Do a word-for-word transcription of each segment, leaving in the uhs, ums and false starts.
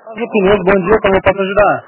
Fábio Pinedo, bom dia, como eu posso ajudar?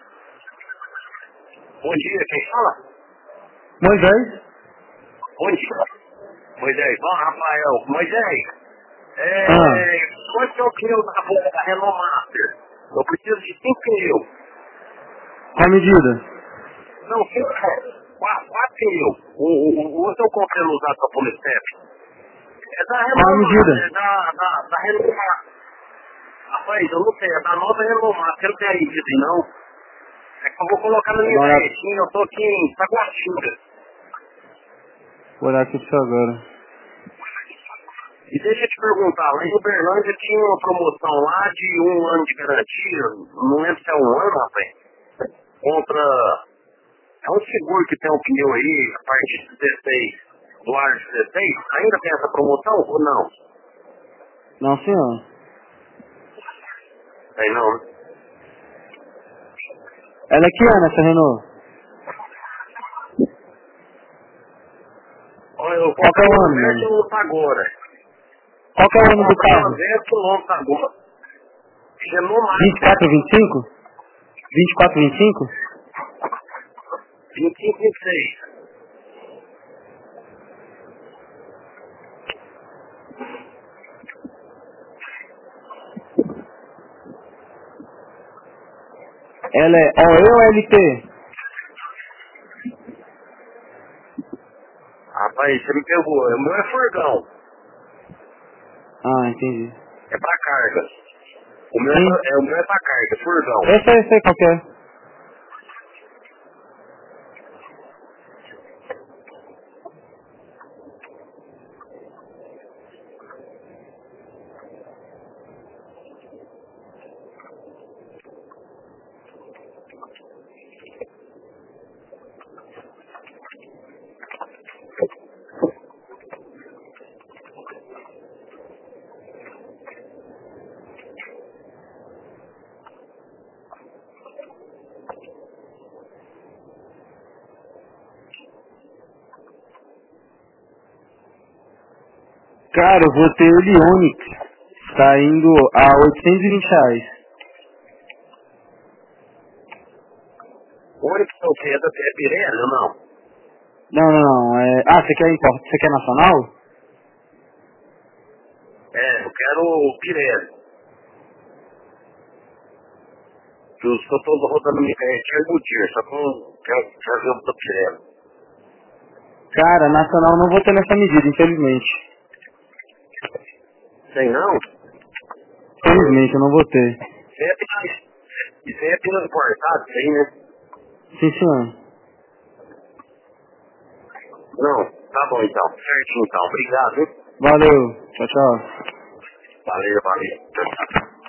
Bom dia, quem fala? Moisés? Bom dia. Moisés, bom, Rafael. Moisés, Ah, é... quanto que é o pneu da boca da Renault Master? Eu preciso de cinco pneus. qual a medida? Não, cinco, quatro, quatro pneus. O, o, o outro eu comprei no usado da Polistep. É da Qual a Renault Master, é medida? da, da, da Renault Master. Rapaz, eu não sei, é da nova Renault Master, não tem aí, dizem não. É que eu vou colocar na Vou minha dar uma olhada, carretinha, eu tô aqui em Taguatinga. vou olhar aqui pra você agora. E deixa eu te perguntar, lá em Uberlândia tinha uma promoção lá de um ano de garantia, não lembro se é um ano, rapaz, contra... É um seguro que tem um pneu aí, a partir de dezesseis, do ar de dezesseis, ainda tem essa promoção ou não? Não, senhor. Tem não, né? Ela é que ano, essa Renault? Olha, eu Qual que é comprei o uma ano, zero mano? quilômetros agora. Qual que é Eu o ano do comprei uma carro? zero quilômetros agora. Renault vinte e Master, quatro, vinte e cinco? vinte e quatro, vinte e cinco? vinte e cinco, vinte e seis. Ela é O E ou L T? Rapaz, você me pegou, o meu é furgão, Ah, entendi. é pra carga. O meu é, Sim. pra, é, o meu é pra carga, furgão. Eu sei, eu sei qual que é. Cara, eu vou ter o Leonix. Tá indo a oitocentos e vinte reais. O único que eu quero é Pirelli ou não? Não, não, não. É... Ah, você quer import... Você quer nacional? É, eu quero o Pirelli. Que os que eu tô rodando minha carretinha é Goodyear, só que eu quero fazer o do Pirelli. Cara, nacional não vou ter nessa medida, infelizmente. Tem não? Infelizmente, eu não vou ter. Isso aí é pino, isso aí é pino importado, isso aí, né? Sim, senhor. Não, tá bom então. Certinho então. Obrigado, hein? Valeu. Tchau, tchau. Valeu, valeu.